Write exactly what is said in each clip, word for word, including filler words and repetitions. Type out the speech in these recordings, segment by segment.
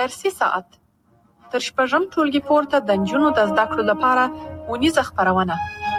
درسي ساعت تر شپږم ټولګي پورته د نجونو د زده کړو لپاره اونیزه خپرونه.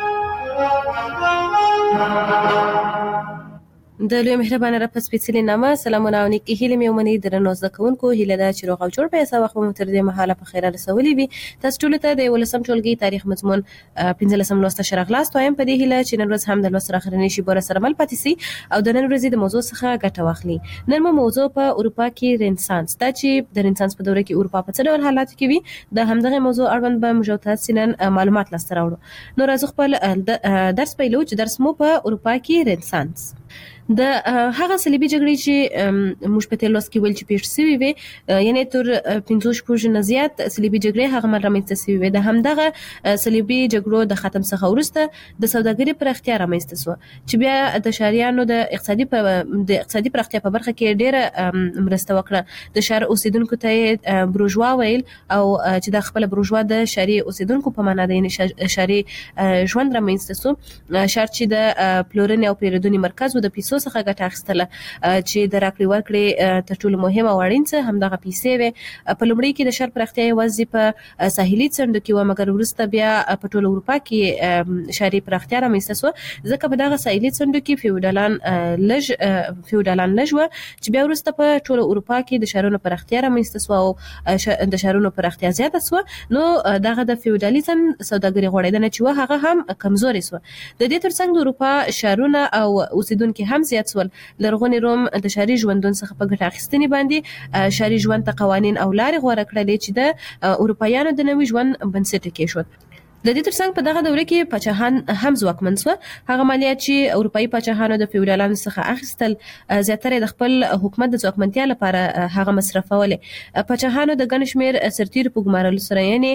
د لوی مهربانه رب سپېڅلي نامه سلامونه او نیکې هیلې مې ومنئ. درنو زده کوونکو، هیله ده چې روغ او جوړ په یسه وخت مو تر دې مهاله په خیره رسولي وي. تاسو ټولو ته د یولسم ټولګي تاریخ مضمون پنځلسم لوست ته ښه راغلاست. وایم په دې هیله چې نن ورځ هم د لوست تر اخرنۍ شېبو راسره مل پاتې سئ او د نن ورځې د موضوع څخه ګټه واخلئ. نن مو موضوع په اروپا کې رنسانس، دا چې د رنسانس په دوره کې اروپا په څه ډول حالاتو کې وي، د همدغه موضوع اړوند به موږ تاسو نن معلومات لاسته راوړو. نو راځو خپل درس پیلو چې درس مو په اروپا کې رنسانس. د هغه صلیبي جګړې چې موږ په تیر لوست کې ویل چې پیښ شوې وي، یعنې تر پنځه شپږ نه زیات صلیبي جګړې هغه مهال رامنځته شوې وي. د همدغه صلیبي جګړو د ختم څخه وروسته د سوداګرۍ پراختیا رامنځته شوه چې بیا د ښاریانو د اقتصادي د اقتصادي پراختیا په برخه کې ډېره مرسته وکړه. د ښار اوسیدونکو ته یې بروژوا ویل او چې د خپل بروژوا د ښاري اوسیدونکو په معنا دی، یعنې ښاري ژوند رامنځته شو. ښار چې د پلورنې او پیرودنې مرکز و، د پیسو څخه ګټه اخیستله چې د راکړې ورکړې تر ټولو مهم او اړین څه همدغه پیسې وې. په لومړي کې د ښار پراختیا یوازې په ساحلي څنډو کې وه، مګر وروسته بیا په ټوله اروپا کې ښاري پراختیا رامنځته شوه، ځکه په دغه ساحلي څنډو کې فیوډالان لږ فیوډالان لږ وه چې بیا وروسته په ټوله اروپا کې د ښارونو پراختیا رامنځته شوه او د ښارونو پراختیا زیاته شوه. نو دغه د فیوډالیزم سوداګري غوړېدنه چې وه هغه هم کمزورې شوه. د دې ترڅنګ د اروپا ښارونه او اوسیدونکي هم زیات شول. لرغوني روم د ښاري ژوندون څخه په ګټه اخیستنې باندې ښاري ژوند ته قوانین او لارې غوره کړلې چې د اروپایانو د نوي ژوند بنسټ کېښود. د دې ترڅنګ په دغه دوره کې پاچاهان هم ځواکمن شوه. هغه مالیات چې اروپایي پاچاهانو د فیوډالانو څخه اخیستل زیاتره د خپل حکومت د ځواکمنتیا لپاره هغه مصرفولې. پاچاهانو د ګڼ شمېر سرتیرو په ګمارلو سره، یعنې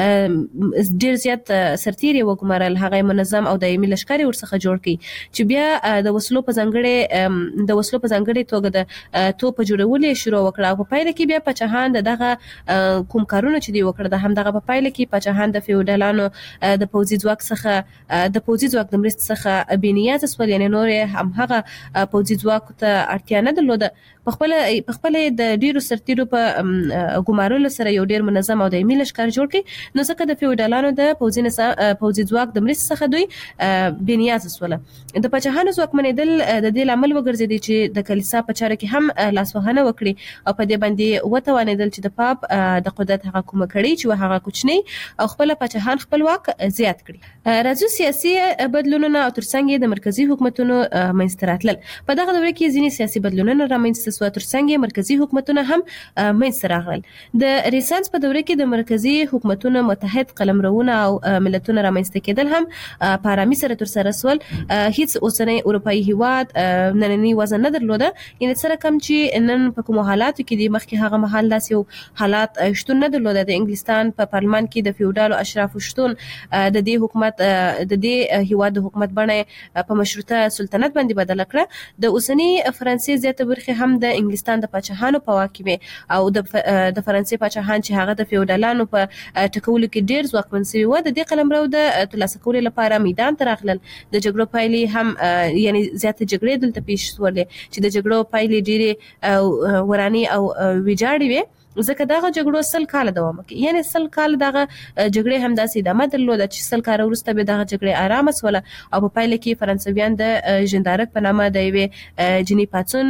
ډېر زیات سرتیر یې وګمارل، هغه منظم او دایمي لښکر یې ورڅخه جوړ کړي چې بیا د وسلو په ځانګړې د وسلو په ځانګړې توګه د توپ جوړول یې شروع وکړه. او په پایله کې بیا پاچاهان د دغه کوم کارونه چې دوی وکړه، د همدغه په پایله کې پاچاهان د فیوډالانو د پوځي ځواک څخه د پوځي ځواک د مرستې څخه بې نیازه شول، یعنې نور هم هغه پوځي ځواک ته اړتیا نه درلوده. په خپل په خپل د ډیرو سرتیرو په ګمارلو سره یو ډیر منظم او دایمي لښکر جوړ کړي. نو ځکه د فیوډالانو د پوځي پوځي ځواک د مرستې څخه دوی بې نیازه شول. د پاچاهانو ځواکمنېدل د دې لامل وګرځېدي چې د کلیسا په چارو کې هم لاسوهنه وکړي او په دې باندې وتوانېدل چې د پاپ د قدرت هغه کومه کړي چې هغه کوچنی او خپل پاچاهان خپلواک زیات کړي. راځو سیاسي بدلونونه او ترڅنګ د مرکزی حکومتونو منځته راتلل. په دغه دوره کې ځینې سیاسي بدلونونه رامنځته شول، ترڅنګ مرکزی حکومتونه هم منځته راغلل. د رنسانس په دوره کې د مرکزی حکومتونو متحد قلمرونه او ملتونه رامنځته کېدل هم په آرامي سره ترسره شول. هیڅ اوسنی اروپایي هیواد نننی وضع نه درلوده، یعنې سره کم چې نن په کومو حالاتو کې دی، مخکې هغه مهال داسې یو حالات شتون نه درلوده. د انګلستان په پارلمان کې د فیوډالو اشرافو شتون د دې حکومت د دې هیواد د حکومت بڼه په مشروطه سلطنت باندې بدله کړه. د اوسنی فرانسې زیاته برخه هم د انګلستان د پاچاهانو په واک کې او د د فرانسې پاچاهان چې هغه د فیوډالانو په ټکولو کې ډیر ځواکمن شوي وو، د دې قلمرو د ترلاسه کولو لپاره میدان ته راغلل. د جګړو پایلې هم یعنی زیاته جګړې دلته پیښ شولې چې د جګړو پایلې ډېرې ورانې او ویجاړې وې، ځکه دغه جګړو سل کال دوام وکړ. یعنی سل کال دغه جګړې هم داسې ادامه درلوده چې سل کال وروسته به دغه جګړې آرامه شوله او په پایله کې فرانسویان د ژندارک په نامه د یوې جني پاڅون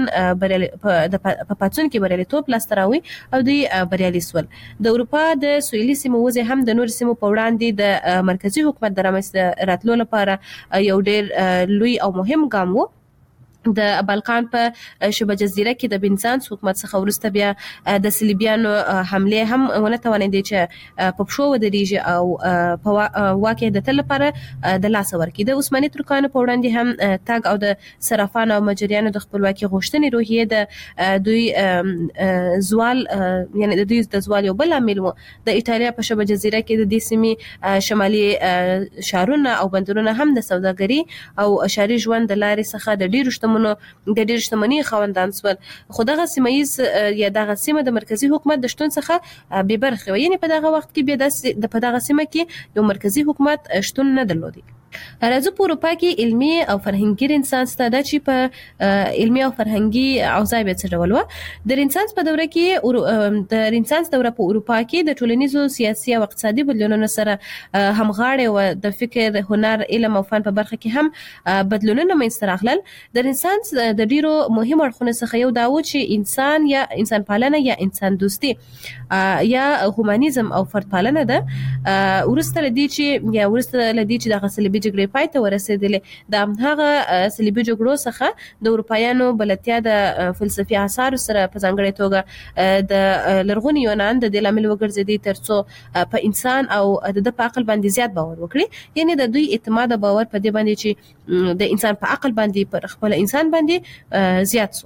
په پاڅون کې بریالیتوب لاسته راوړي او دوی بریالي شول. د اروپا د سویلي سیمو وضع هم د نورو سیمو په وړاندې د مرکزي حکومت د رامنځته راتلو لپاره یو ډېر لوی او مهم ګام و. د بالکان په شبه جزیره کې د بنسانس حکومت څخه وروسته بیا د صلیبیانو حمله هم ونه توانېدې چې په پښو ودرېږي او په واک یې د تل لپاره د لاسه ورکړي. د عثماني ترکانو په وړاندې هم تګ او د صرافانو او مجریانو د خپلواکي غوښتنې روحیې د دوی زوال یعنی د دوی د زوال یو بل عامل و. د ایټالیا په شبه جزیره کې د دې سیمې شمالي ښارونه او بندرونه هم د سوداګري او ښاري ژوند د لارې څخه د ډېرو د ډېر شتمنۍ خاوندان شول، خو دغه سیمه ییز یا دغه سیمه د مرکزی حکومت د شتون څخه بې برخې وه. یعنې په دغه وخت کې بیا د په دغه سیمه کې یو مرکزی حکومت شتون نه درلودی. راځو په اروپا کې علمي او فرهنګي رنسانس ته دا چې په علمي او فرهنګي اوضاع به څه ډول و. د رنسانس په دوره کې د رنسانس دوره په اروپا کې د ټولنیزو سیاسي او اقتصادي بدلونونو سره همغاړې و د فکر، هنر، علم او فن په برخه کې هم بدلونونه منځته راغلل. د رنسانس د ډیرو مهم اړخونو څخه یو دا و چې انسان یا انسان پالنه یا انسان دوستي یا هومانیزم او فرد پالنه ده. ورسته لدی چې یا ورسته لدی چې د غسلبي جګړې پای ته ورسېدلې، د هغه صلیبي جګړو څخه د اروپایانو بلدتیا د فلسفي آثارو سره په ځانګړې توګه د لرغوني یونان د دې لامل وګرځېدي ترڅو په انسان او د په عقل باندې زیات باور وکړي. یعنی د دوی اعتماد او باور په دې باندې چې د انسان په عقل باندې پر خپل انسان باندې زیات سو.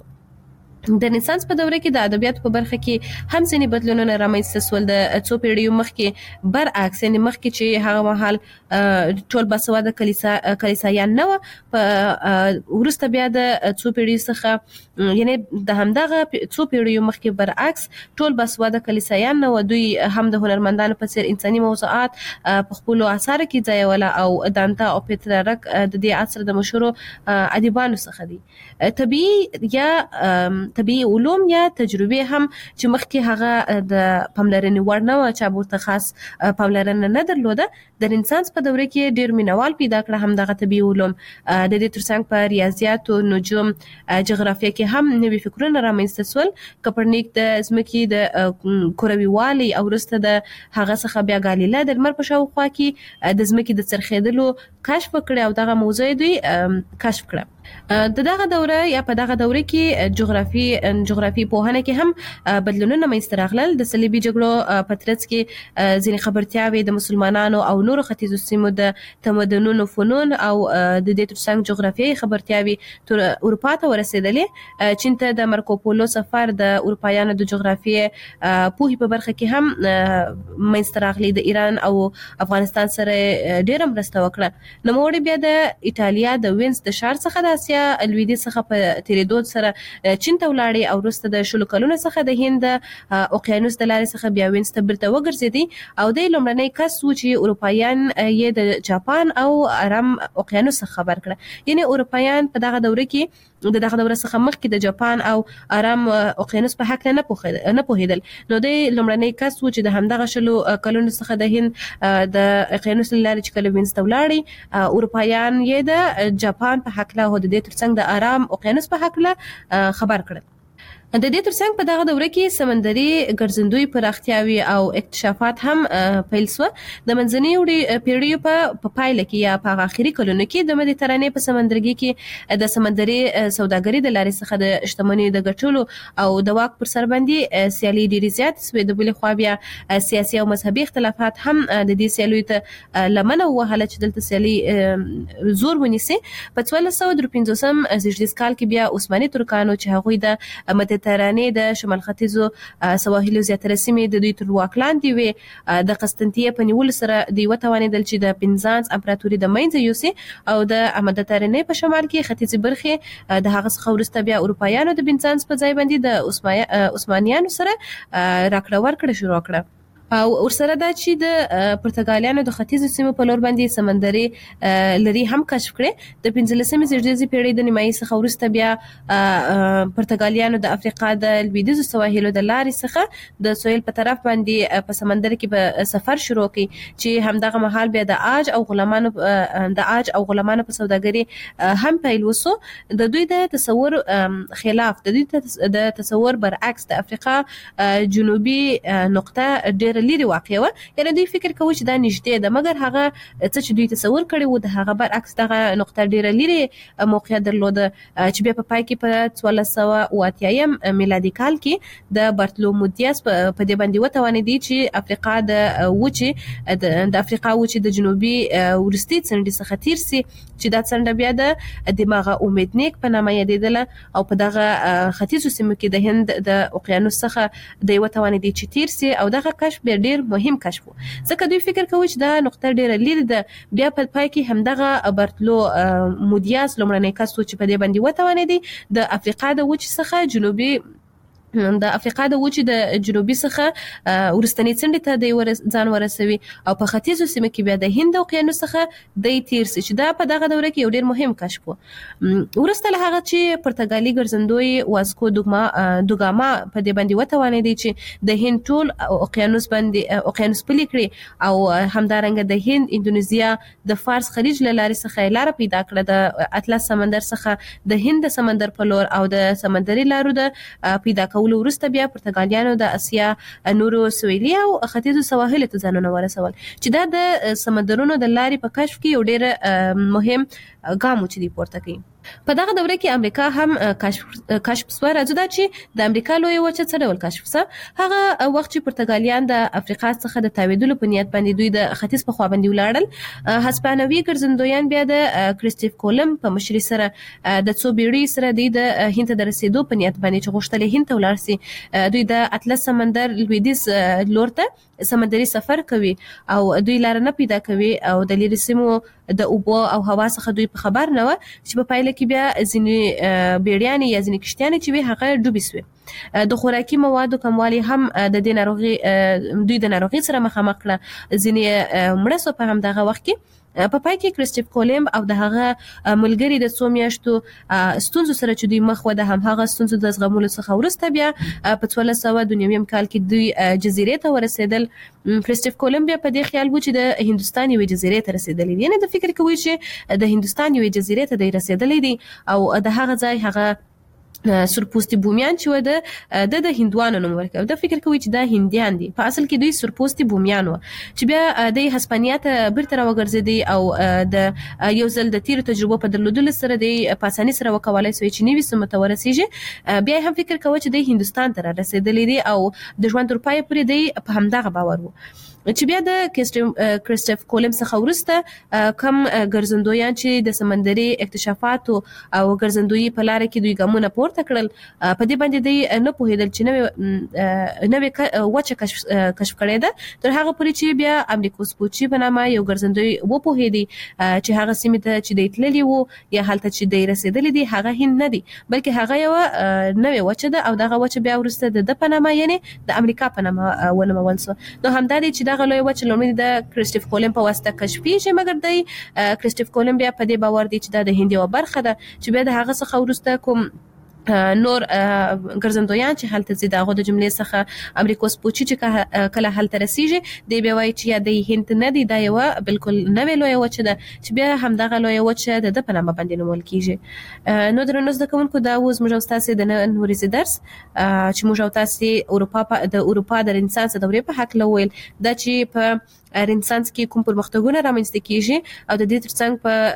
د رنسانس په دوره کې د ادبیاتو په برخه کې هم ځینې بدلونونه رامنځته سول. د څو پیړیو مخکې برعکس، یعنې مخکې چې هغه مهال ټول باسواده کلیسا کلیسایان نه وه، په وروسته بیا د څو پیړیو څخه یعنې د همدغه څو پیړیو مخکې برعکس ټول باسواده کلیسایان نه وه. دوی هم د هنرمندانو په څیر انساني موضوعات په خپلو اثارو کې ځایوله او دانته او پیترارک د دې عصر د مشهورو ادیبانو څخه دي. طبیعي یا طبیعي علوم یا تجربه هم چې مخکې هغه د پاملرنې وړ نه وه، چا ورته خاص پاملرنه نه درلوده. د رنسانس په دوره کې ډېر مینوال پیدا کړه هم دغه طبیعي علوم. د دې ترڅنګ په ریاضیاتو، نجوم، جغرافیه کې هم نوي فکرونه رامنځته سول. کپرنیک د ځمکې د کروي والي او وروسته د هغه څخه بیا ګالیله د لمر په شاوخوا کې د ځمکې د څرخېدلو کشف وکړ او دغه موضوع دوی کشف کړه. د دغه دوره یا په دغه دوره کې جغرافي جغرافي پوهنه کې هم بدلونونه منځته راغلل. د صلیبي جګړو په ترڅ کې ځینې خبرتیاوې د مسلمانانو او نورو ختیځو سیمو د تمدنونو، فنون او د دې ترڅنګ جغرافیایي خبرتیاوې تر اروپا ته ورسېدلې. چین ته د مارکوپولو سفر د اروپایانو د جغرافیې پوهې په برخه کې هم منځته راغلی. د ایران او افغانستان سره ډېره مرسته وکړه. نوموړي بیا د ایټالیا د وینز د ښار څخه د اسیا لویدیځ څخه په تیریدو سره چین ته ولاړې او وروسته د شلو کلونو څخه د هند اوقیانوس د لارې څخه بیا وینز ته بیرته وګرځېدی او د لومړنی کس و چې اروپایان یې د جاپان او ارام اوقیانوس څخه خبر کړه. یعنی اروپایان په دغه دوره کې د دغه دوره څخه مخکې د جاپان او ارام اوقیانوس په حق نه نه پوهېدل. نو د لومړنی کس و چې د همدغه شلو کلونو څخه د هند د اوقیانوس له لارې چې کله وینز ته ولاړې، اروپایان یې د جاپان په حق له د دې ترڅنګ د ارام اوقیانوس په حق له خبر کړل. د دې ترڅنګ په دغه دوره کې سمندري ګرځندوی پراختیاوي او اکتشافات هم پیل شو. د منځنۍ پیړیو په پایله کې یا په اخري کلونو کې د مدیترانې په سمندرګي کې د سمندري سوداګرۍ د لارې څخه د شتمنۍ د ګټلو او د واک پر سر باندې سیالي ډېرې زیاتې شوې. د بلې خوا بیا سیاسي او مذهبي اختلافات هم د دې سیالیو ته لمنه ووهله چې دلته سیالي زور ونیسي. په څوارلس سوه درې پنځوسم زېږدیز کال کې بیا عثماني ترکانو چې هغوی د مدیترانې د شمال ختیځو سواحلو زیاتره سیمې د دوی تر واک لاندې وې. د قسطنطنیه په نیولو سره دوی وتوانېدل چې د بنزانس امپراتوري د منځه یوسي او د مدیترانې په شمال کې ختیځې برخې د هغه څخه وروسته بیا اروپایانو د بنزانس په ځای باندې د عثمانیانو سره راکړه ورکړه شروع کړه. او ورسره دا چې د پرتګالیانو د ختیځو سیمو په لور باندې سمندري لري هم کشف کړي. د پنځلسمې زېږدیزې پیړۍ د نیمایي څخه وروسته بیا پرتګالیانو د افریقا د لویدیځو سواحلو د لارې څخه د سویل په طرف باندې په سمندر کې به سفر شروع کړي چې همدغه مهال بیا د عاج او غلامانو د عاج او غلامانو په سوداګري هم پیل وسو. د دوی د تصور خلاف د دوی د تصور برعکس د افریقا جنوبي نقطه ډېر لري واقع و. یعنی دوی فکر کوي چې دا نږدې ده، مګر هغه څه چې دوی تصور کړي وو د هغه برعکس دغه نقطه ډیره لري موقعیت درلوده. چې بیا په پای کې په څوارلس سوه اوه اتیایم میلادي کال کې د بارتلومو دیاس په دې باندې وتوانېدی چې افریقا د وچې د افریقا وچې د جنوبي وروستي څنډې څخه تیر سي، چې دا څنډه بیا د دماغه امیدنیک په نامه یادېدله او په دغه ختیځو سیمو کې د هند د اوقیانوس څخه د وتوانېدی چې تیر سي او دغه کشف بیا ډیر مهم کشف و. ځکه دوی فکر کوي چې دا نقطه ډیره لري ده. بیا په پای کې همدغه بارتلو مودیاس لومړنی کس و چې په دې باندې وتوانېدی د افریقا د وچې څخه جنوبي د افریقا د وچې د جنوبي څخه ورستنی څنډې ته د ځان ورسوي او په ختیځو سیمه کې بیا د هند اوقیانوس څخه د تیر سي چې دا په دغه دوره کې یو ډیر مهم کشف و. ورسته له هغه چې پرتګالي ګرځندوی واسکو دوګما دوګاما په دې باندې وتوانېدی چې د هند ټول اوقیانوس باندې اوقیانوس پلي کړي او همدارنګه د هند اندونیزیا د فارس خلیج له لارې څخه لار پیدا کړه د اطلس سمندر څخه د هند سمندر په لور او د سمندري لارو د پیدا کولو وروسته بیا پرتګالیانو د اسیا نورو سویلي او ختیځو سواحل ته ځانونه ورسول چې دا د سمندرونو د لارې په کشف کې یو ډېر مهم ګام چې دی پورته کوي. په دغه دوره کې امریکا هم کشف کشف سوه. راځو دا چې د امریکا لویه وچه څه ډول کشف سوه. هغه وخت چې پرتګالیان د افریقا څخه د تاویدلو په نیت باندې دوی د ختیځ په خوا باندې ولاړل، هسپانوي ګرځندویان بیا د کریسټوف کولمب په مشرۍ سره د څو بیړۍ سره د هند ته د رسیدو په نیت باندې چې غوښتل هند ته ولاړ سي، دوی د اطلس سمندر لویدیځ لور ته سمندري سفر کوي او دوی لار نه پیدا کوي او د لرې سیمو د اوبو او هوا څخه دوی په خبر نه و چې په پایله کې بیا ځینې بیړیانې یا ځینې کشتیانې چې وي هغه ډوبې سوې. د خوراکي موادو کموالی هم د دې ناروغي دوی د ناروغي سره مخامخ کړه، ځینې مړه سوه په همدغه وخت کې. په پای کې کریسټوف کولمب او د هغه ملګري د څو میاشتو ستونزو سره چې دوی مخ و د همهغه ستونزو د زغملو څخه وروسته بیا په څوارلس سوه دوه نوي کال کې دوی جزیرې ته ورسېدل. کریسټوف کولمب بیا په دې خیال و چې د هندوستان یوې جزیرې ته رسېدلی دی، یعنې د فکر کوي چې د هندوستان یوې جزیرې ته دی رسېدلی دی او د هغه ځای هغه سرپوستي بومیان چې و د د هندوانو نوم ورکړ. د فکر کوي چې دا هندیان دي، په اصل کې دوی سرپوستي بومیان و چې بیا د هسپانیا ته بیرته راوګرځېدی او د یو ځل د تیرو تجربو په درلودلو سره د په اسانۍ سره وکولای سوی چې نوي سیمو ته ورسیږي. بیا هم فکر کوي چې د هندوستان ته را رسېدلی دی او د ژوند تر پایه پورې دی په همدغه باور و چې بیا د کریسټوف کولمب څخه وروسته کم ګرځندویان چې د سمندري اکتشافاتو او ګرځندویي په لاره کې دوی ګامونه پورته کړل، په دې باندې دوی نه پوهېدل چې نوې نوې وچه کشف کشف کړې ده تر هغه پورې چې بیا امریکوس پوچي په نامه یو ګرځندوی وپوهېدی چې هغه سیمې ته چې دی تللی و یا هلته چې دی رسېدلی دی هغه هند نه دی بلکې هغه یوه نوې وچه ده او دغه وچه بیا وروسته د ده په نامه یعنې د امریکا په نامه ونومول سوه. نو همدا دی چې دغه لویه وچه لومړی د کریسټوف کولمب په واسطه کشفیږي، مګر دی کریسټوف کولمب بیا په دې باور دی چې دا د هند یوه برخه ده چې بیا د هغه څخه وروسته کوم نور ګرځندویان چې هلته ځي د هغو د جملې څخه امریکوس پوچي چې کله هلته رسیږي دی بیا وایي چې یا د هند نه دی، دا یوه بالکل نوې لویه وچه ده چې بیا همدغه لویه وچه د ده په نامه باندې نومول کیږي. نو درنو زده کوونکو دا اوس موږ او ستاسې د نن ورځې درس چې موږ او تاسې اروپا د اروپا د رنسانس دورې په هکله وویل، دا چې په رنسانس کې کوم پرمختګونه رامنځته کیږي او د دې ترڅنګ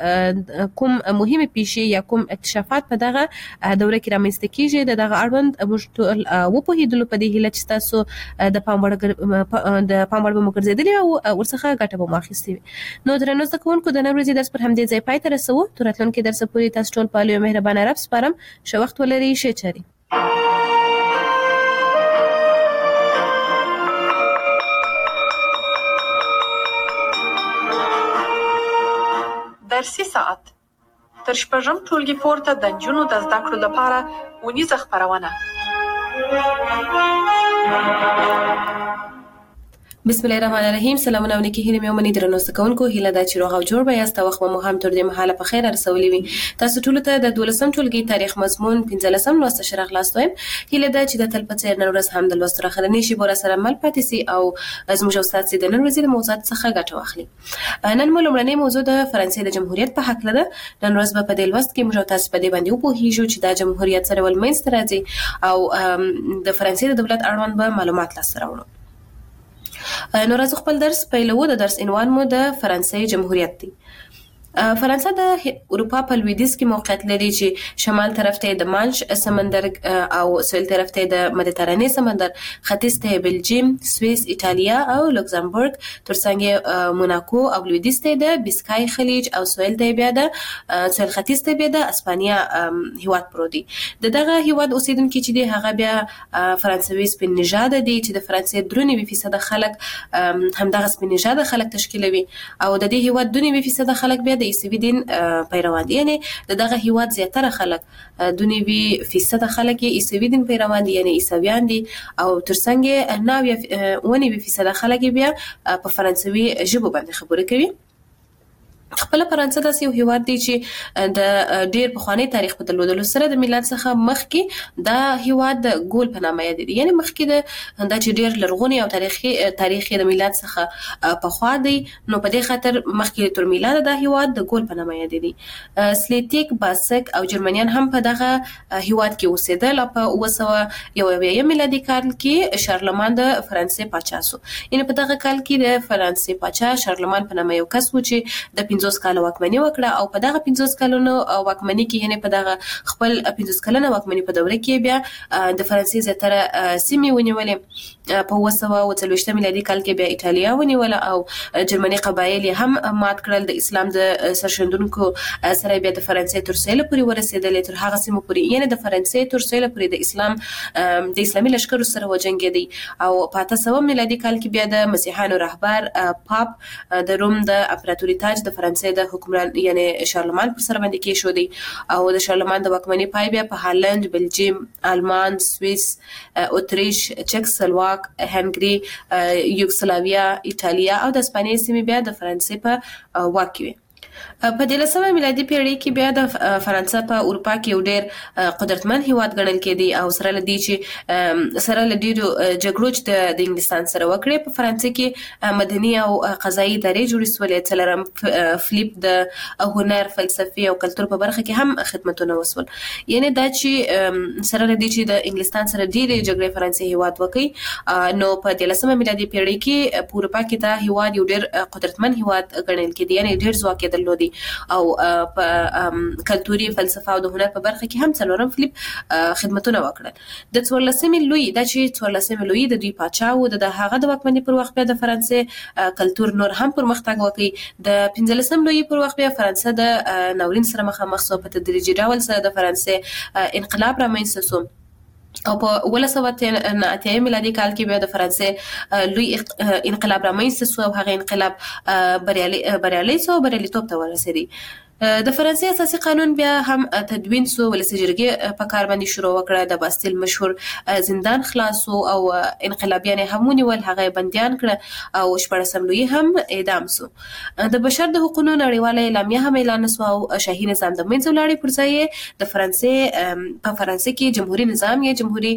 په کوم مهمه پیښې یا کوم اکتشافات په دغه دوره کې رامنځته کیږي، د دغه اړوند موږ ټول وپوهېدلو په دې هیله چې تاسو د پام وړ د پام وړ به مو ګرځېدلي او ورڅخه ګټه به مو اخیستې وي. نو درنو زده کوونکو د نن ورځې درس پر همدې ځای پای ته رسوو. تر راتلونکي درسه پورې تاسو ټول په لوی مهربانه رب سپارم. ښه وخت ولرئ، ښې چارې. درسي ساعت تر شپږم ټولګي پورته د نجونو د زده کړو لپاره اونیزه خپرونه. بسم الله الرحمن الرحیم. سلامونه او نیکې هیلې مې ومنئ درنو زده کوونکو. هیله ده چې روغ او جوړ به یاست او وخت مو هم تر دې مهاله په خیر رسولی وي. تاسو ټولو ته د دولسم ټولګي تاریخ مضمون پنځلسم لوست ښه راغلاست وایم. هیله ده چې د تل په څېر نن ورځ هم د لوست راخرنې شي به راسره مل پاتې سي او زموږ او ستاسې د نن ورځې د موضوعات څخه ګټه واخلي. نن مو لومړنۍ موضوع د فرانسې د جمهوریت په هکله ده. نن ورځ به په دې لوست کې موږ او تاسې په دې باندې وپوهېږو چې دا جمهوریت څه ډول منځته راځي او د فرانسې د دولت اړوند به معلومات لاسته راوړو. نو راځو خپل درس پیلوو. د درس عنوان مو د فرانسې جمهوریت دی. فرانسه د اروپا په لویدیځ کې موقعیت لري چې شمال طرف ته د مانش سمندر او سویل طرف ته د مدیترانې سمندر، ختیځ ته بلجیم، سویس، ایټالیا او لوکزامبورګ، ترڅنګ موناکو او لویدیځ ته د بیسکای خلیج او سویل ته بیا د سویل ختیځ ته بیا د اسپانیا هیواد پروت دی. د دغه هیواد اوسیدونکي چې دی هغه بیا فرانسوي سپین نژاده دي چې د فرانسې درې نوي فیصده خلک همدغه سپین نژاده خلک تشکیلوي او د دې هیواد دوه نوي فیصده خلک بیا د عیسوي دین پیروان دي. یعنی دغه هیواد زیاتره خلک د نوي فیصد خلک یې عیسوي دین پیروان دي، یعنی عیسویان دي، او ترڅنګ نوي ونوي فیصد خلک بیا په فرانسوي ژبه باندې خبرې کوي. خپل فرانسه داسې یو هیواد دی چې د ډیر پخوانی تاریخ په درلودلو سره د میلاد څخه مخکې دا هیواد د ګول په نامه یادېږي. یعنی مخکې د دا چې ډیر لرغونی او تاریخي تاریخ د میلاد څخه پخوا دی، نو په دې خاطر مخکې تر میلاد دا هیواد د ګول په نامه یادېږي. سلیتیک، باسک او جرمنیان هم په دغه هیواد کې اوسېدل. په اوه سوه یو اویا میلادي کال کې شارلمان د فرانسې پاچا شو. یعنی په دغه کال کې د فرانسې پاچا شارلمان په نامه یو کس و چې د پنځوس کاله واکمني وکړه، او په دغه پنځوس کلونو واکمني کې یعنی په دغه خپل پنځوس کلنه واکمني په دوره کې بیا د فرانسې زیاتره سیمې ونیولې. په اوه سوه اوه څلوېښت میلادي کال کې بیا ایټالیا ونیوله او جرمني قبایل هم مات کړل. د اسلام د سرښندونکو سره بیا د فرانسې تر سویل پورې ورسېدل، تر هغه سیمو پورې، یعنی د فرانسې تر سویل پورې د اسلام د اسلامي لشکرو سره وجنګېدی. او په اته سوه میلادي کال کې بیا د مسیحیانو رهبر پاپ د روم د امپراتوري تاج د فرانسې د حکمران یعنی شارلمان پر سر باندې کې شو دی. او د شارلمان د واکمنۍ پای بیا په هالند، بلجیم، آلمان، سوئیس، اتریش، چک سلواک، هنګري، یوګسلاویا، ایټالیا او د اسپانیې سیمې بیا د فرانسې په واک کې وي. په دولسمه میلادي پیړۍ کې بیا د فرانسه په اروپا کې یو ډېر قدرتمن هیواد ګڼل کېدی، او سره له دې چې سره له ډېرو جګړو چې د انګلستان سره وکړې، په فرانسه کې مدني او قضایي ادارې جوړې شولې. څلورم فلیپ د هنر، فلسفې او کلتور په برخه کې هم خدمتونه وسول. یعنی دا چې سره له دې چې د انګلستان سره ډېرې جګړې فرانسې هیواد وکړي، نو په دولسمه میلادي پیړۍ کې په اروپا کې دا هیواد یو ډېر قدرتمن هیواد ګڼل کېدی، یعنی ډېر ځواک یې درلودی. او په کلتوري، فلسفه او د هنر په برخه کې هم څلورم فلیپ خدمتونه وکړل. د څوارلسمې لوی دا چې څوارلسمې لوی د دوی پاچا و، د هغه د واکمنۍ پر وخت بیا د فرانسې کلتور نور هم پرمختګ وکړي. د پنځلسم لوی پر وخت بیا فرانسه د ناورین سره مخامخ شو. په تدریجي ډول سره د فرانسې انقلاب رامنځته شو، او په اوولس سوه اتیا میلادي کال کې بیا د فرانسې لوی انقلاب رامنځته شو، او هغه انقلاب بریالي بریالي شو، بریالیتوب ته ورسېدی. د فرانسې اساسي قانون بیا هم تدوین سو، ولسي جرګې په کار باندې شروع وکړه، د باستیل مشهور زندان خلاص او انقلابیان هم ونیول، هغه بندیان کړه، او شپاړسم لوی هم اعدام سو. د بشر د حقوقو نړیواله اعلامیه هم اعلان سو، او شاهي نظام د منځه ولاړې پر ځای د فرانسې په فرانسې کې جمهوریت نظام یا جمهوری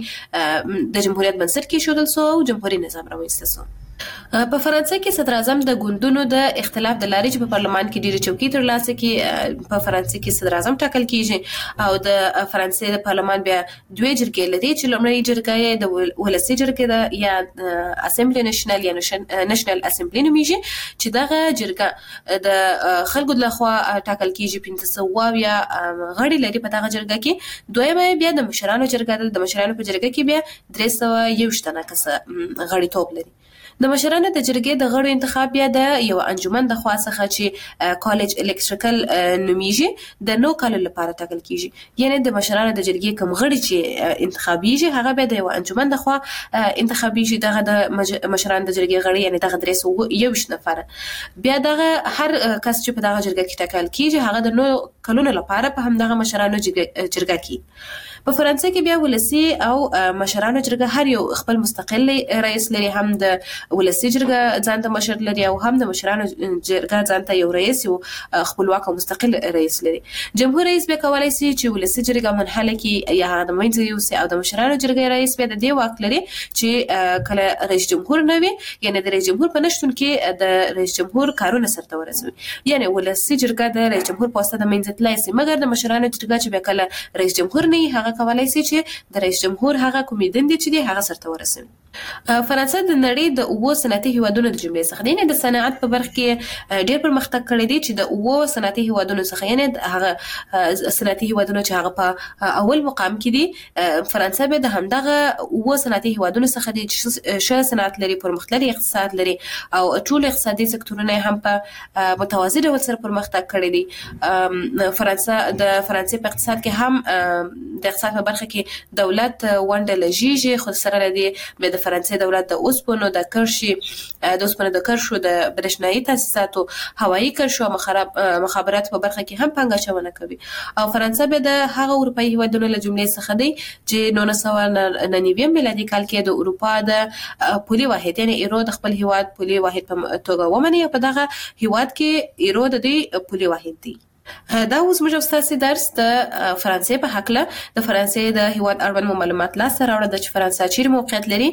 د جمهوریت بنسټ کې شودل سو، او جمهوری نظام رامنځته سو. په فرانسې کې صدر اعظم د ګوندونو د اختلاف د لارې چې په پارلمان کې ډېرې چوکۍ ترلاسه کړي، په فرانسې کې صدر اعظم ټاکل کیږي. او د فرانسې د پارلمان بیا دوه جرګې لري، چې لومړی جرګه یې د ولسي جرګې ده یا اسمبلی نېشنل یا نېشنل اسمبلی نومیږي، چې دغه جرګه د خلکو د لخوا ټاکل کیږي. پنځه سوه اویا غړي لري په دغه جرګه کې. دویمه بیا د مشرانو جرګه ده. د مشرانو په جرګه کې بیا درې سوه یوویشت تنه کسه غړیتوب لري. د مشرانو د جرګې د غړو انتخاب بیا د یو انجمن د خوا څخه چې کالج الکتریکل نومیږي د نو کالو لپاره ټاکل کیږي. یعنی د مشرانو د جرګې کوم غړي چې انتخابیږي هغه بیا د یو انجمن د خوا انتخابیږي. دغه د مشرانو د جرګې غړي یعنی دغه درې سوه یوویشت نفر بیا دغه هر کس چې په دغه جرګه کې ټاکل کیږي هغه د نو کلونو لپاره په همدغه مشرانو جرګه کې. په فرانسې کې بیا ولسي او مشرانو جرګه هر یو خپل مستقل رئیس لري، هم د ولسي جرګه ځان ته مشر لري، او هم د مشرانو جرګه ځان ته یو رئیس یو خپلواک او مستقل رئیس لري. جمهور رئیس به کولای شي چې ولسي جرګه منحله کړي یا هغه د منځ یو سي، او د مشرانو جرګې رئیس به د دې واک لري چې کله رئیس جمهور نه وي، یعنی د رئیس جمهور په نشتون کې د رئیس جمهور کارونه سرته ورسوي. یعنی ولسي جرګه د رئیس جمهور په واسطه د منځ تلای شي، مګر د مشرانو جرګه چې به کله رئیس جمهور نه هغه کولای شي چې د رئیس جمهور هغه کومې دندې چې دی هغه سرته ورسوي. فرانسه د نړۍ د اوه صنعتي هیوادونو د جملې څخه دی، د صنعت په برخه کې ډېر پرمختګ کړی دی، چې د اوه صنعتي هیوادونو څخه یعنی هغه صنعتي هیوادونو چې هغه په اول مقام کې دي، فرانسه به د همدغه اوه صنعتي هیوادونو څخه دی چې ښه صنعت لري، پرمختللي اقتصاد لري، او ټول اقتصادي سکتورونه هم په متوازی ډول سره پرمختګ کړی دي. فرانسه د فرانسې په اقتصاد کې هم د اقتصاد په برخه کې دولت ونډه لږیږي، خو سره لري د فرانسې دولت د اوسپنو د کرشي د اوسپنو د کرشو د برېښنايي تاسیساتو هوایي کرشو مخابرات په برخه کې هم پانګه اچونه کوي. او فرانسه به د هغه اروپאי هیوادونو له جملې څخه دی چې نولس سوه نهه نوي میلادي کال کې د اروپا د پولي واحد یعنی ایرو د خپل هیواد پولي واحد په توګه ومني او په دغه هیواد کې ایرو د دې پولي واحد دی. دا اوس موږ تاسو درس د فرانسې په حق له د فرانسې د هیواد اړوند معلومات لا سره راوړل چې فرانسه چیرې موقعیت لري،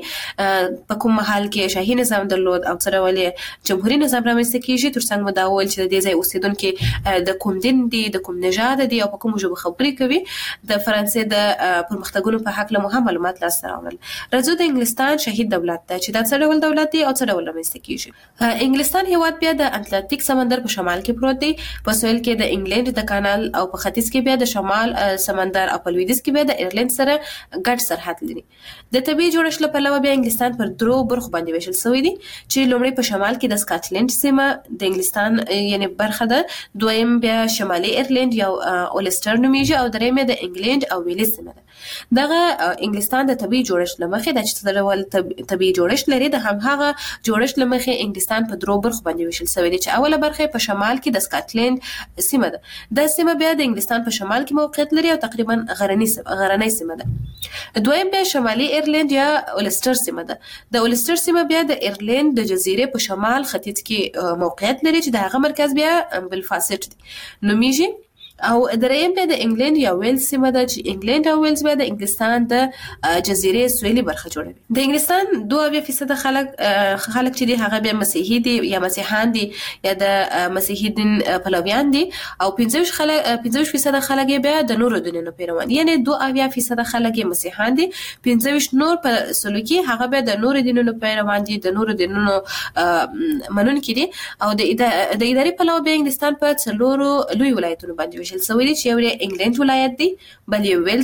په کوم محل کې شاهي نظام درلود او سره ولې جمهوریت نظام رامنځته کیږي، ترڅنګ مو دا ویل چې د دې ځای اوسیدونکو د کوم دین دي، د کوم نژاد دي او په کوم ژبه خبرې کوي. د فرانسې د پرمختګونو په حق له مهم معلومات لا سره راوړل. راځو د انګلستان شهید دولت ته چې دا څه ډول دولت دی او څه ډول رامنځته کیږي. انګلستان هیواد بیا د اتلانتیک سمندر په شمال کې پروت دی، په سویل کې د انګلند د کانال او په ختیځ کې بیا د شمال سمندر او په لویدیځ کې بیا د ایرلند سره ګډ سرحد لري. د طبي جوړښت له پلوه بیا انګلستان پر درو برخو باندې ویشل شوی دی چې لومړی په شمال کې د سکاټلند سیمه د انګلستان یعنی برخه ده، دویم بیا شمالي ایرلند یا اولسټر نومیږي او دریم د انګلند او ویلز سیمه ده. دغه انګلستان د طبي جوړښت لمخې د چې ډول طبي جوړښت لري د هم هغه جوړښت لمخې انګلستان په درو برخو باندې ویشل شوی دی چې اوله برخه په شمال کې د سکاټلند سیمه ده. دا سیمه بیا د انګلستان په شمال کې موقعیت لري او تقریبا غرنی غرنی سیمه ده. دویم بیا شمالي ایرلند یا اولسټر سیمه ده. د اولسټر سیمه بیا د ایرلند د جزیرې په شمال ختیځ کې موقعیت لري چې د هغه مرکز بیا بلفاسټ دی نومیږي. او دریم بیا د انګلند یا ویلز سیمه ده چې انګلند او ویلز بیا د انګلستان د جزیرې سویلي برخه جوړوي. د انګلستان دوه اویا فیصده خلک خلک چې دي هغه بیا مسیحي دي یا مسیحان دي یا د مسیحي دین پلویان دي او پنځه خلک پنځه فیصده خلک بیا د نورو دینونو پیروان، یعنی دوه اویا فیصده خلک مسیحان دي، پنځه نور په سلوکي هغه بیا د نورو دینونو پیروان دي، د نورو دینونو منونکي دي. او د اداري پلوه بیا انګلستان په څلورو لوی ولایتونو باندې سوي دي چې یو انګلند ولایت دی، بل یو ویلز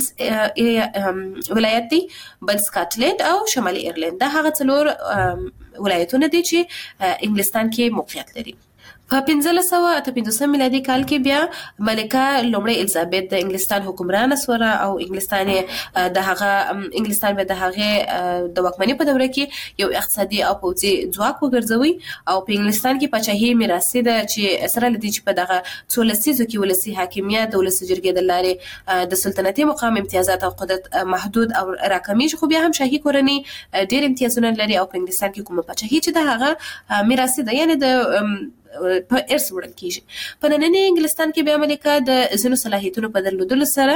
ولایت دی، بل سکاټلند او شمالي ایرلند. دا هغه څلور ولایتونه دي چې انګلستان کې موقعیت لري. په پنځلس سوه اته پنځوسم میلادي کال کې بیا ملکه لومړی الیزابت د انګلستان حکمرانه سوره او انګلستان د هغه انګلستان به د هغه د واکمنۍ په دوره کې یو اقتصادي او پوځي ځواک وګرځوي او په انګلستان کې پاچاهي میراثي ده چې سره لدی چې په دغه څو لسیزو کې ولسی حاکمیت د ولس جرګې د لارې د سلطنتي مقام امتیازات او قدرت محدود او راکمیږي، خو بیا هم شاهي کورنۍ ډېر امتیازونه لري او په انګلستان کې کومه پاچاهي چې د هغه میراثي ده یعنی د په ارث وړل کیږي. په ننني انګلستان کې بیا ملکه د ځینو صلاحیتونو په درلودلو سره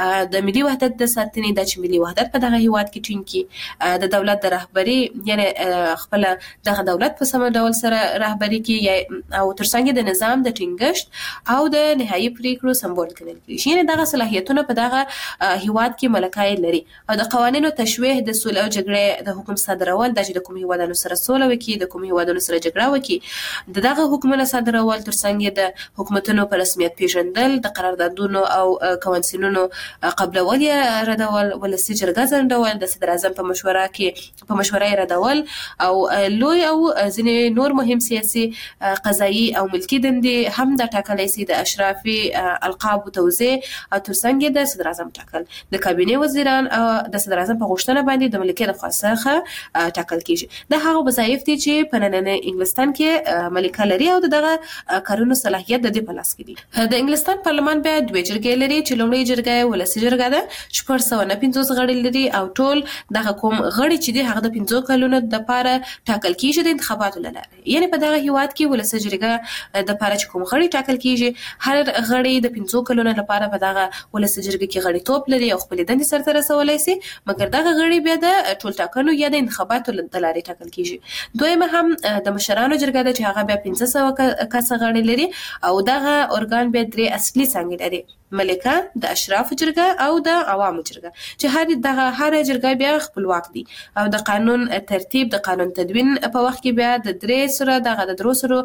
د ملي وحدت د ساتنې د چې ملي وحدت په دغه هیواد کې ټینګي، د دولت د رهبری یعنی خپل دغه دولت په سم ډول سره رهبری کوي او ترڅنګ د نظام د ټینګښت او د نهایي پریکړو سمبول کېدل کیږي. یعنی دغه صلاحیتونه په دغه هیواد کې ملکای لري او د قوانینو تشویه د سولې او جګړې د حکم صادرول د چې د کوم هیوادونو سره سوله وکړي، د کوم هیوادونو سره جګړه وکړي، دغه حکومت صادرول ترڅنګ د حکومتونو په رسمیت پیژندل، د قراردادونو او کونسلونو قبلول یا ردول، ولسی جرګه ځنډول، د صدر اعظم په مشوره کې په مشوره ردول او لوی او ځینې نور مهم سیاسي قضایي او ملکی دندې هم د ټاکلې سي د اشرافي القاب او توزیع او ترڅنګ د صدر اعظم ټاکل، د کابینه وزیران او د صدر اعظم په غوښتنه باندې د ملکیت خاصه ټاکل کیږي. د هغه وظایف دي چې په نننۍ انګلستان کې ملکه لري او دغه کارونو صلاحیت د دې په لاس کې دي. د انګلستان پارلمان بیا دوه جرګې لري چې لومړی جرګه ولسی جرګه ده چې پر سوه نه پنځوس غړي لري او ټول دغه کوم غړي چې دي هغه د پنځو کلونو د لپاره ټاکل کیږي د انتخاباتو لاره. یعنی په دغه هیواد کې ولسی جرګه د لپاره چې کوم غړي ټاکل کیږي هر غړي د پنځو کلونو لپاره په دغه ولسی جرګه کې غړي توپ لري او خپل دندې سرته رسولای شي، مګر دغه غړي بیا د ټول ټاکنو یا د انتخاباتو لاره ټاکل کیږي. دویمه هم د مشرانو جرګه ده چې هغه بیا پنځه سوه کسه غړي لري او دغه ارګان به درې اصلي څانګې لري. ملکه، د اشرافو جرګه او د عوامو جرګه، چې هر دغه هر جرګه بیا خپلواک دي او د قانون ترتیب د قانون تدوین په وخت کې بیا د درې سره دغه د درو سره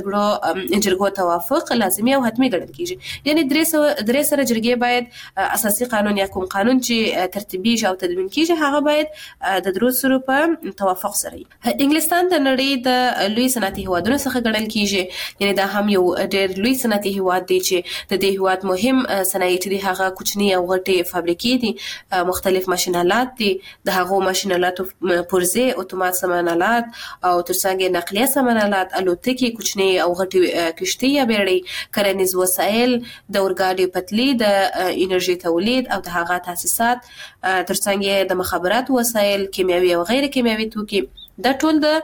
جګړو جرګو توافق لازمي او حتمي ګڼل کیږي. یعنی درې سره درې سره جرګې باید اساسي قانون یا کوم قانون چې ترتیبي او تدوین کیږي هغه باید د درو سره په توافق سره وي. انګلستان د نړۍ د لوی صنعتي هیوادونو څخه ګڼل کیږي، یعنی دا هم یو ډېر لوی صنعتي هیواد دی چې د دې هیواد مهم صنایع چې دي هغه کوچني او غټي فابریکې دي، مختلف ماشینالات دي، د هغو ماشینالاتو پرزې اتومات سامان آلات او ترڅنګ نقلیه سامان آلات، الوتکې، کوچني او غټي کشتۍ یا بیړۍ، کرنیز وسایل، د اورګاډي پټلۍ، د انرژي تولید او د هغه تاسیسات، ترڅنګ د مخابراتو وسایل، کیمیاوي او غیر کیمیاوي توکي. دا ټول د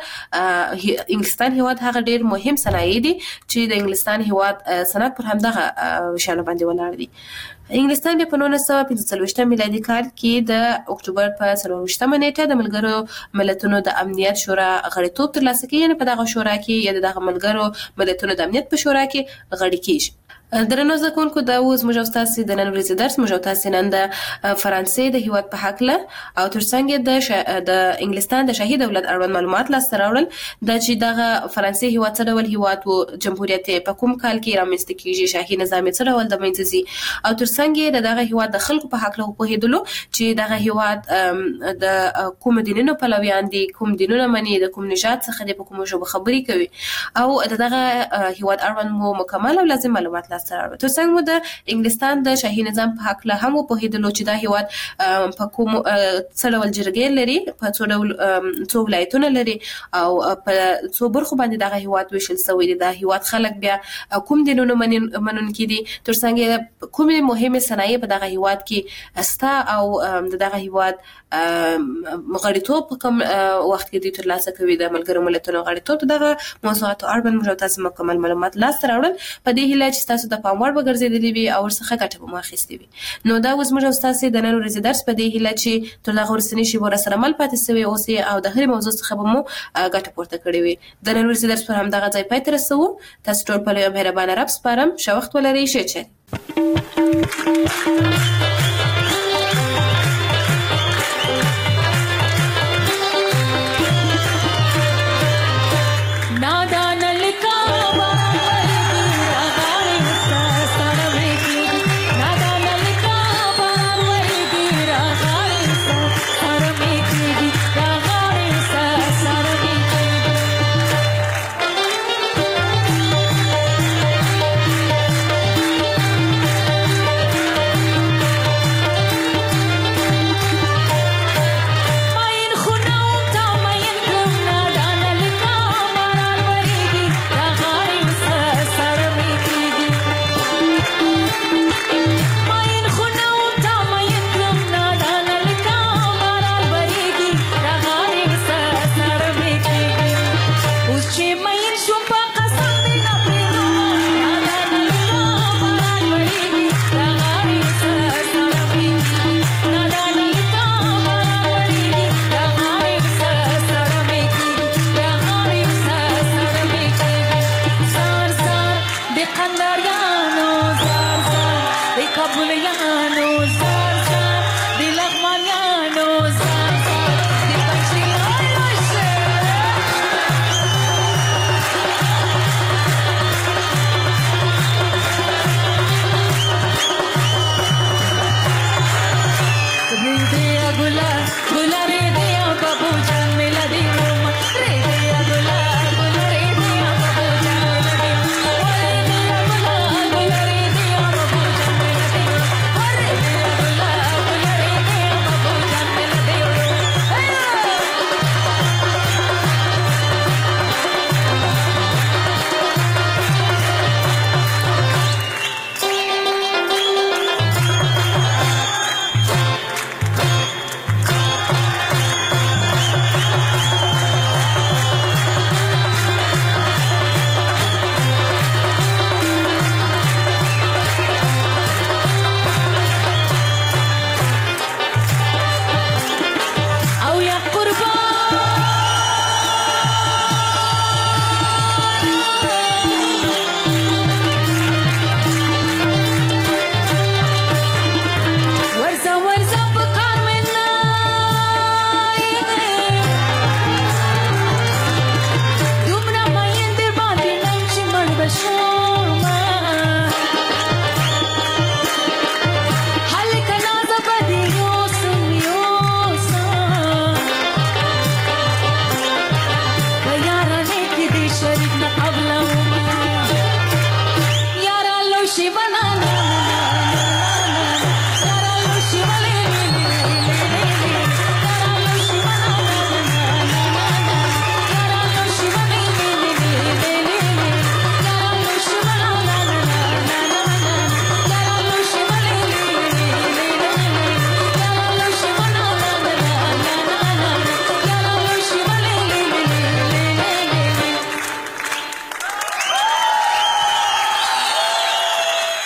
انګلستان هیواد هغه ډیر مهم صنایع دي چې د انګلستان هیواد صنعت پر همدغه شان باندې ولاړ دي. انګلستان بیا په نولس سوه پنځه څلوېښتم میلادي کال کې د اکتوبر په څلرویشتمه نیټه د ملګرو ملتونو د امنیت شورا غړیتوب ترلاسه کوي، یعنې په دغه شورا کې یا دغه ملګرو ملتونو د امنیت په شورا کې غړي کیږي. درنو زده کوونکو، دا اوس موږ او تاسو د نن ورځې درس موږ او تاسو نن د فرانسې د هیواد په حق له او ترڅنګ د ش... د انګلستان د شاهي دولت اړوند معلومات لاسته راوړل، د چې دغه فرانسې هیواد څه ډول هیواد وو، جمهوریت په کوم کال کې رامنځته کیږي، شاهي نظام څه ډول د منځ ځي، او ترڅنګ د دغه هیواد د خلکو په حق له پوهېدلو چې دغه هیواد د کوم دینونو پلویان دي، کوم دینونه مني، د کوم نژاد څخه د کوم ژبه خبرې کوي، او دغه هیواد اړوند مو مکمل او لازم معلومات ترڅنګ مو د انګلستان د شاهي نظام په حق له هم پوهېدلو چې دا هیواد په کوم څه ډول جرګې لري، په څو ډول څو ولایتونه لري او په څو برخو باندې دغه هیواد ویشل شوی دی، دا هیواد خلک بیا کوم دینونو منونکي دي، ترڅنګ کومې مهمې صنایع په دغه هیواد کې استا او دغه هیواد غړیتوب په کوم وخت کې دوی ترلاسه کوي، د ملګرو ملتونو غړیتوب. دغه موضوعاتو اړوند موږ تاسو مکمل معلومات لاسته راوړل په دې هیله چې تاسو د پام وړ وګرځېدلې وي او ورڅخه ګټه به مو اخیستې وي. نو دا اوس موږ او تاسو د نن ورځې درس په دې هیله چې تر دغه وروستنۍ شېبو راسره مل پاتې سوي اوسئ او د هرې موضوع څخه به مو ګټه پورته کړې وي. د نن ورځې درس پر همدغه ځای پای ته رسوو. تاسو ټول په لوی مهربانه رب سپارم. ښه وخت ولرئ. ښه چل. Kabul yano